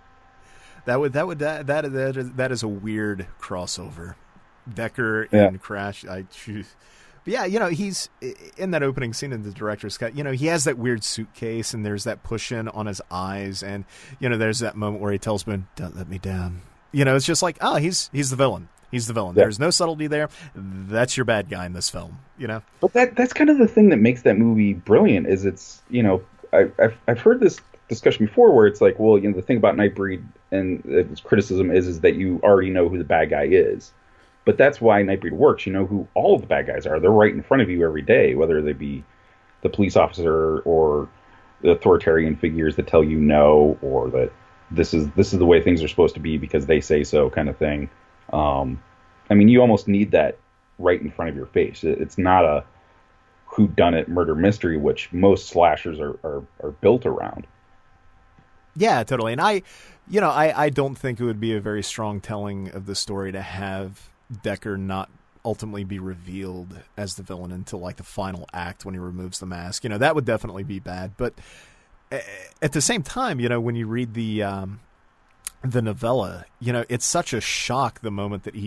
That is a weird crossover. Decker and Crash. But yeah, he's in that opening scene in the director's cut. He has that weird suitcase, and there's that push-in on his eyes, and there's that moment where he tells Ben, "Don't let me down." It's just like, he's the villain. He's the villain. Yeah. There's no subtlety there. That's your bad guy in this film, you know? But that's kind of the thing that makes that movie brilliant is it's, you know, I've heard this discussion before where it's like, well, you know, the thing about Nightbreed and its criticism is that you already know who the bad guy is. But that's why Nightbreed works. You know who all of the bad guys are. They're right in front of you every day, whether they be the police officer or the authoritarian figures that tell you no, or that this is the way things are supposed to be because they say so kind of thing. I mean, you almost need that right in front of your face. It's not a whodunit murder mystery, which most slashers are built around. Yeah, totally. And I don't think it would be a very strong telling of the story to have Decker not ultimately be revealed as the villain until like the final act when he removes the mask. You know, that would definitely be bad. But at the same time, you know, when you read the novella, you know, it's such a shock the moment that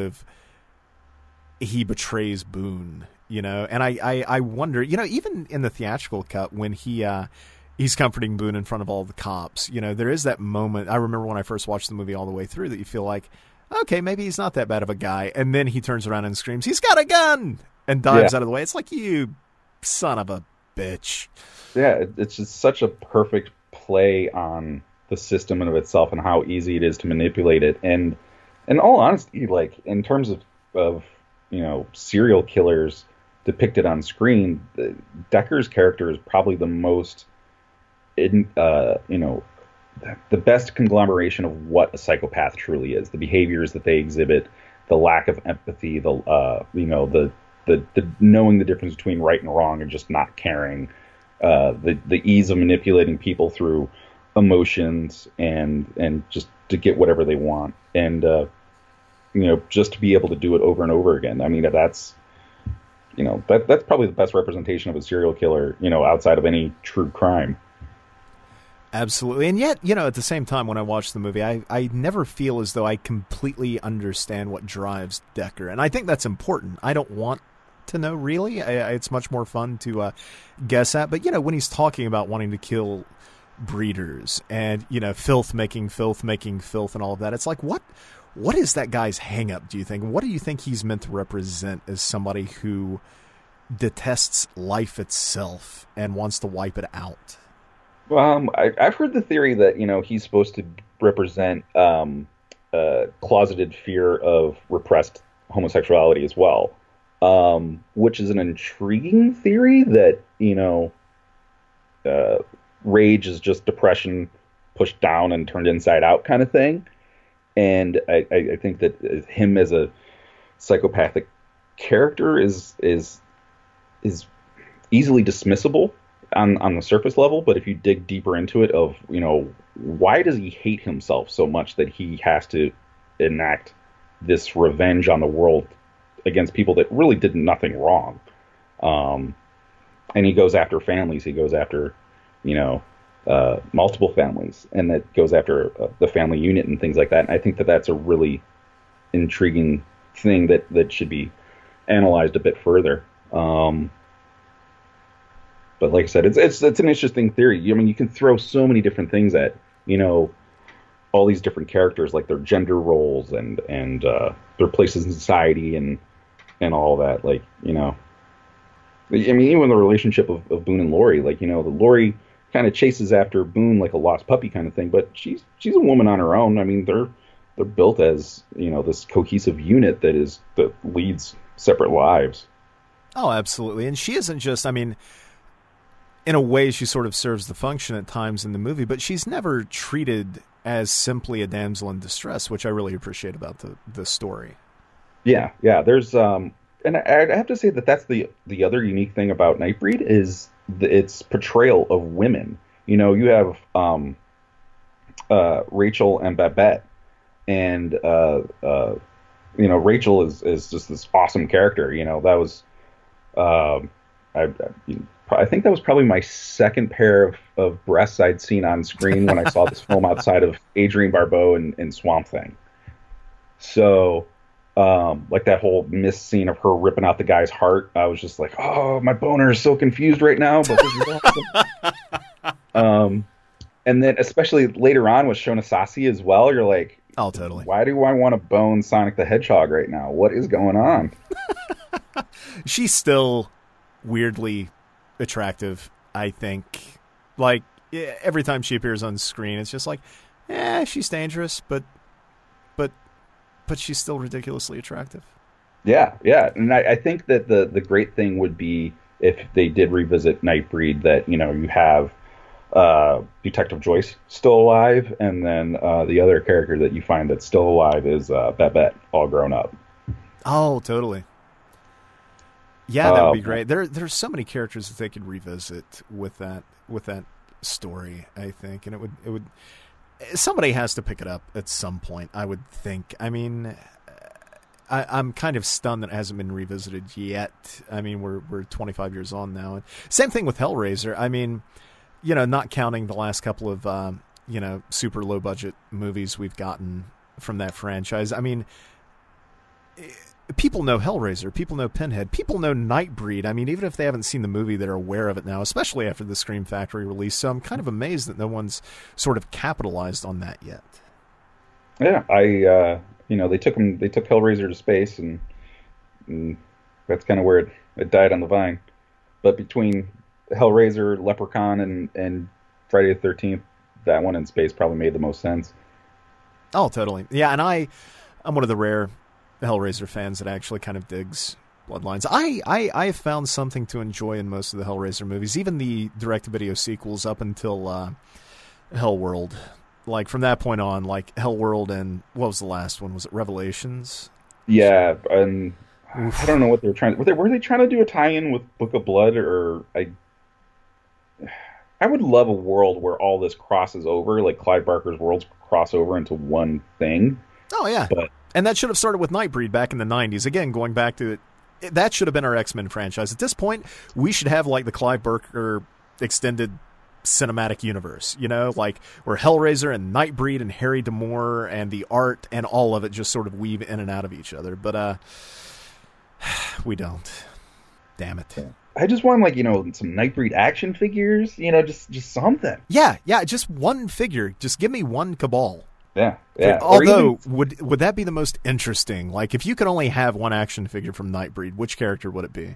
he betrays Boone, you know, and I wonder, you know, even in the theatrical cut when he's comforting Boone in front of all the cops, you know, there is that moment. I remember when I first watched the movie all the way through that you feel like, okay, maybe he's not that bad of a guy. And then he turns around and screams, "He's got a gun!" and dives out of the way. It's like, you son of a bitch. Yeah, it's just such a perfect play on the system in of itself and how easy it is to manipulate it. And in all honesty, like in terms of you know, serial killers depicted on screen, Decker's character is probably the most, you know, the best conglomeration of what a psychopath truly is. The behaviors that they exhibit, the lack of empathy, the you know, the knowing the difference between right and wrong and just not caring, the ease of manipulating people through emotions and just to get whatever they want, and you know, just to be able to do it over and over again. I mean, that's, you know, that's probably the best representation of a serial killer, you know, outside of any true crime. Absolutely. And yet, you know, at the same time, when I watch the movie, I never feel as though I completely understand what drives Decker. And I think that's important. I don't want to know, really. It's much more fun to guess at. But, you know, when he's talking about wanting to kill breeders and, you know, filth making filth and all of that, it's like, what is that guy's hang up, do you think? What do you think he's meant to represent as somebody who detests life itself and wants to wipe it out? I've heard the theory that, you know, he's supposed to represent closeted fear of repressed homosexuality as well, which is an intriguing theory that, you know, rage is just depression pushed down and turned inside out kind of thing. And I think that him as a psychopathic character is easily dismissible on the surface level, but if you dig deeper into it, of, you know, why does he hate himself so much that he has to enact this revenge on the world against people that really did nothing wrong? And he goes after families. He goes after, you know, multiple families, and that goes after the family unit and things like that. And I think that that's a really intriguing thing that should be analyzed a bit further. But like I said, it's an interesting theory. I mean, you can throw so many different things at, you know, all these different characters, like their gender roles and their places in society and all that. Like, you know, I mean, even the relationship of Boone and Laurie, like, you know, the Laurie kind of chases after Boone like a lost puppy kind of thing, but she's a woman on her own. I mean, they're built as, you know, this cohesive unit that leads separate lives. Oh, absolutely. And she isn't just, I mean, in a way, she sort of serves the function at times in the movie, but she's never treated as simply a damsel in distress, which I really appreciate about the story. Yeah. There's and I have to say that that's the other unique thing about Nightbreed is its portrayal of women. You know, you have Rachel and Babette, and you know, Rachel is just this awesome character. You know, that was I think that was probably my second pair of breasts I'd seen on screen when I saw this film outside of Adrienne Barbeau and Swamp Thing. So, like that whole missed scene of her ripping out the guy's heart, I was just like, oh, my boner is so confused right now. But this is awesome. And then especially later on with Shona Sassi as well, you're like, Oh, totally. Why do I want to bone Sonic the Hedgehog right now? What is going on? She's still weirdly attractive, I think. Like, every time she appears on screen, it's just like, she's dangerous, but she's still ridiculously attractive. Yeah. And I think that the great thing would be if they did revisit Nightbreed, that, you have Detective Joyce still alive, and then the other character that you find that's still alive is Babette, all grown up. Oh, totally. Yeah, that would be great. There's so many characters that they could revisit with that story, I think, and it would somebody has to pick it up at some point, I would think. I mean, I'm kind of stunned that it hasn't been revisited yet. I mean, we're 25 years on now. And same thing with Hellraiser. I mean, not counting the last couple of super low budget movies we've gotten from that franchise. I mean, people know Hellraiser, people know Pinhead, people know Nightbreed. I mean, even if they haven't seen the movie, they're aware of it now, especially after the Scream Factory release. So I'm kind of amazed that no one's sort of capitalized on that yet. Yeah, they took Hellraiser to space, and that's kind of where it died on the vine. But between Hellraiser, Leprechaun, and Friday the 13th, that one in space probably made the most sense. Oh, totally. Yeah, and I'm one of the rare Hellraiser fans that actually kind of digs Bloodlines. I found something to enjoy in most of the Hellraiser movies, even the direct-to-video sequels up until Hellworld. Like, from that point on, like, Hellworld and, what was the last one? Was it Revelations? Yeah, and I don't know what they were trying to... Were they trying to do a tie-in with Book of Blood, or... I would love a world where all this crosses over, like Clive Barker's worlds cross over into one thing. Oh, yeah. And that should have started with Nightbreed back in the 90s. Again, going back to it, that should have been our X-Men franchise. At this point, we should have, like, the Clive Barker extended cinematic universe, like where Hellraiser and Nightbreed and Harry D'Amour and the art and all of it just sort of weave in and out of each other. But we don't. Damn it. I just want, like, some Nightbreed action figures, just something. Yeah, just one figure. Just give me one Cabal. Yeah. Although, would that be the most interesting? Like, if you could only have one action figure from Nightbreed, which character would it be?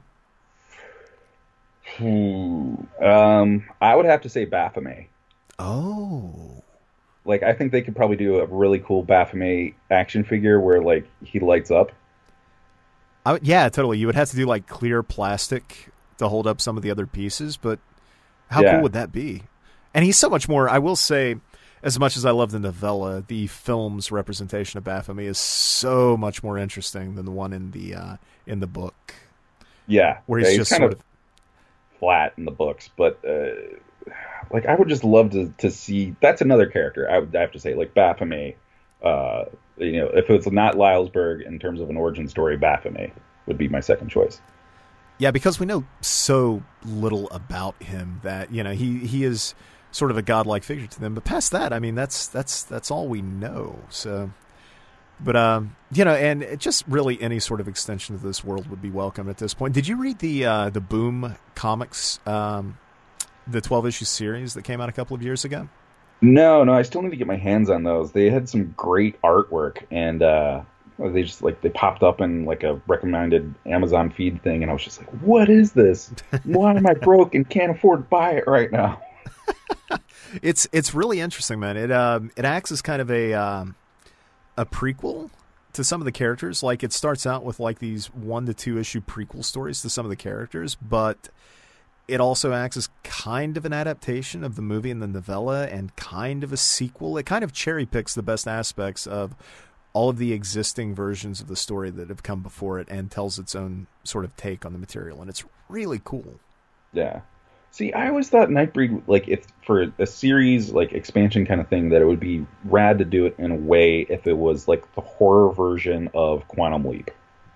I would have to say Baphomet. Oh. Like, I think they could probably do a really cool Baphomet action figure where, like, he lights up. Yeah, totally. You would have to do, like, clear plastic to hold up some of the other pieces, but how cool would that be? And he's so much more, I will say, as much as I love the novella, the film's representation of Baphomet is so much more interesting than the one in the book. Yeah. Where he's just kind of flat in the books, but like, I would just love to see. That's another character I would have to say, like Baphomet. If it's not Lylesburg in terms of an origin story, Baphomet would be my second choice. Yeah, because we know so little about him that he is sort of a godlike figure to them. But past that, I mean, that's all we know. So. But, and it just really any sort of extension of this world would be welcome at this point. Did you read the Boom comics, the 12-issue series that came out a couple of years ago? No, I still need to get my hands on those. They had some great artwork, and they popped up in, like, a recommended Amazon feed thing, and I was just like, what is this? Why am I broke and can't afford to buy it right now? It's really interesting, man. It acts as kind of a prequel to some of the characters. Like, it starts out with, like, these 1 to 2 issue prequel stories to some of the characters, but it also acts as kind of an adaptation of the movie and the novella and kind of a sequel. It kind of cherry picks the best aspects of all of the existing versions of the story that have come before it and tells its own sort of take on the material, and it's really cool. Yeah. See, I always thought Nightbreed, like, if for a series, like, expansion kind of thing, that it would be rad to do it in a way if it was, like, the horror version of Quantum Leap.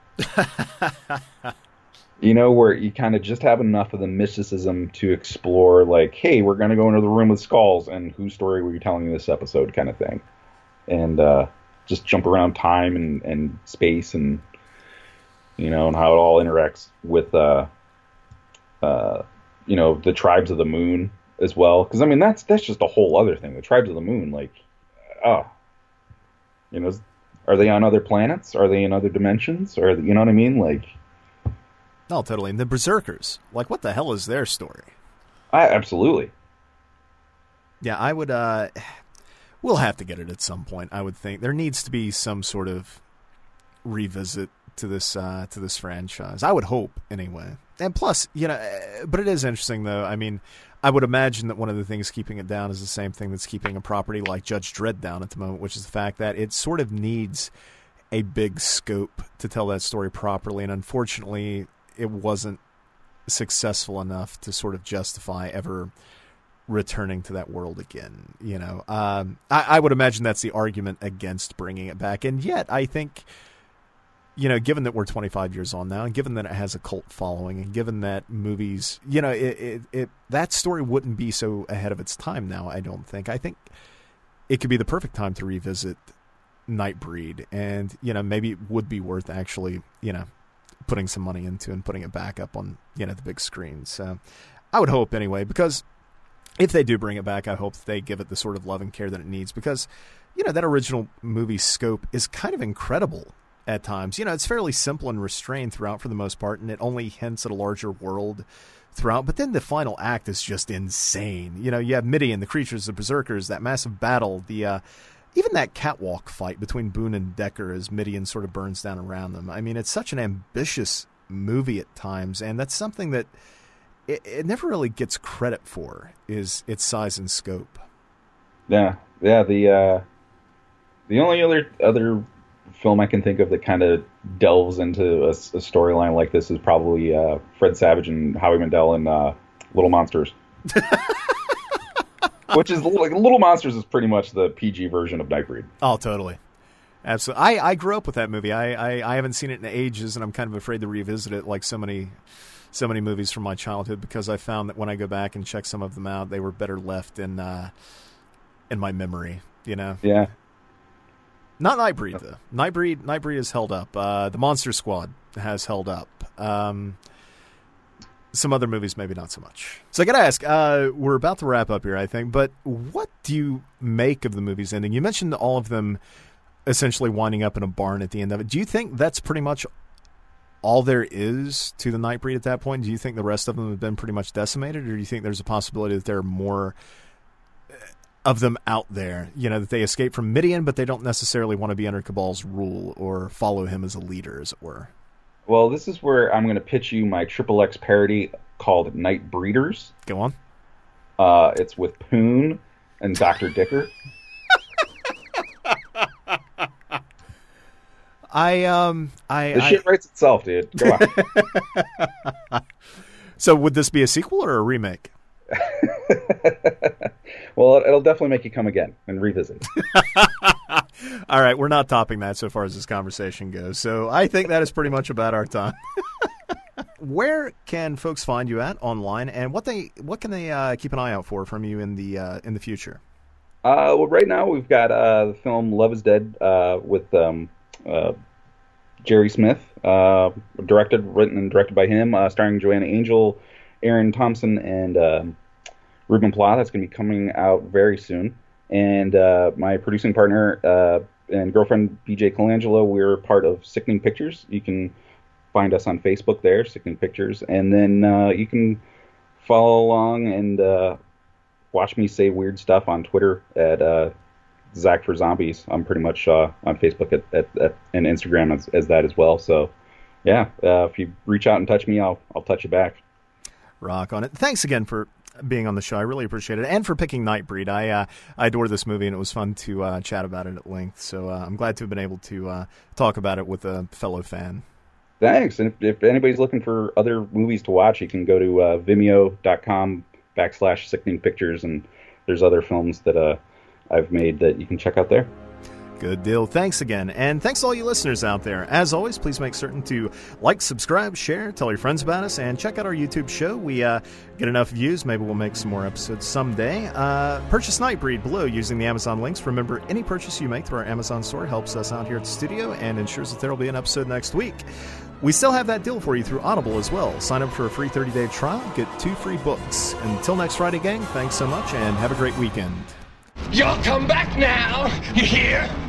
Where you kind of just have enough of the mysticism to explore, like, hey, we're going to go into the room with skulls, and whose story were you telling in this episode kind of thing. And just jump around time and space and, and how it all interacts with, the Tribes of the Moon as well. Because, I mean, that's just a whole other thing. The Tribes of the Moon, like, You know, are they on other planets? Are they in other dimensions? Or, you know what I mean? Like, no, totally. And the Berserkers, like, what the hell is their story? Absolutely. Yeah, I would. We'll have to get it at some point. I would think there needs to be some sort of revisit to this franchise. I would hope, anyway. And plus, you know, but it is interesting though. I mean, I would imagine that one of the things keeping it down is the same thing that's keeping a property like Judge Dredd down at the moment, which is the fact that it sort of needs a big scope to tell that story properly. And unfortunately, it wasn't successful enough to sort of justify ever returning to that world again. You know, I would imagine that's the argument against bringing it back. And yet, I think, you know, given that we're 25 years on now, and given that it has a cult following, and given that movies, you know, that story wouldn't be so ahead of its time now, I don't think. I think it could be the perfect time to revisit Nightbreed, and, you know, maybe it would be worth actually, you know, putting some money into and putting it back up on, you know, the big screen. So I would hope anyway, because if they do bring it back, I hope that they give it the sort of love and care that it needs, because, you know, that original movie scope is kind of incredible at times. You know, it's fairly simple and restrained throughout for the most part, and it only hints at a larger world throughout. But then the final act is just insane. You know, you have Midian, the creatures, the Berserkers, that massive battle, the even that catwalk fight between Boone and Decker as Midian sort of burns down around them. I mean, it's such an ambitious movie at times, and that's something that it never really gets credit for, is its size and scope. Yeah. The only other film I can think of that kind of delves into a storyline like this is probably Fred Savage and Howie Mandel in Little Monsters. Which is, like, Little Monsters is pretty much the PG version of Nightbreed. Oh, totally. Absolutely. I grew up with that movie. I haven't seen it in ages, and I'm kind of afraid to revisit it, like so many movies from my childhood, because I found that when I go back and check some of them out, they were better left in my memory, you know? Yeah. Not Nightbreed, though. Nightbreed has held up. The Monster Squad has held up. Some other movies, maybe not so much. So I got to ask, we're about to wrap up here, I think, but what do you make of the movie's ending? You mentioned all of them essentially winding up in a barn at the end of it. Do you think that's pretty much all there is to the Nightbreed at that point? Do you think the rest of them have been pretty much decimated, or do you think there's a possibility that there are more of them out there, you know, that they escape from Midian, but they don't necessarily want to be under Cabal's rule or follow him as a leader, as it were? Well, this is where I'm going to pitch you my XXX parody called Nightbreeders. Go on. It's with Poon and Dr. Dicker. The shit writes itself, dude. Go on. So would this be a sequel or a remake? Well, it'll definitely make you come again and revisit. All right, we're not topping that so far as this conversation goes. So I think that is pretty much about our time. Where can folks find you at online, and what can they keep an eye out for from you in the future? Well, right now we've got the film Love Is Dead with Jerry Smith, written and directed by him, starring Joanna Angel, Aaron Thompson, and Ruben Pla. That's going to be coming out very soon. And my producing partner and girlfriend, BJ Colangelo, we're part of Sickening Pictures. You can find us on Facebook there, Sickening Pictures. And then you can follow along and watch me say weird stuff on Twitter at Zach for Zombies. I'm pretty much on Facebook and Instagram as that as well. So, yeah, if you reach out and touch me, I'll touch you back. Rock on it. Thanks again for being on the show. I really appreciate it, and for picking Nightbreed. I adore this movie, and it was fun to chat about it at length. So I'm glad to have been able to talk about it with a fellow fan. Thanks. And if anybody's looking for other movies to watch, you can go to vimeo.com/Sickening Pictures, and there's other films that I've made that you can check out there. Good deal. Thanks again. And thanks to all you listeners out there. As always, please make certain to like, subscribe, share, tell your friends about us, and check out our YouTube show. We get enough views. Maybe we'll make some more episodes someday. Purchase Nightbreed below using the Amazon links. Remember, any purchase you make through our Amazon store helps us out here at the studio and ensures that there will be an episode next week. We still have that deal for you through Audible as well. Sign up for a free 30-day trial. Get 2 free books. Until next Friday, gang, thanks so much, and have a great weekend. You'll come back now, you hear?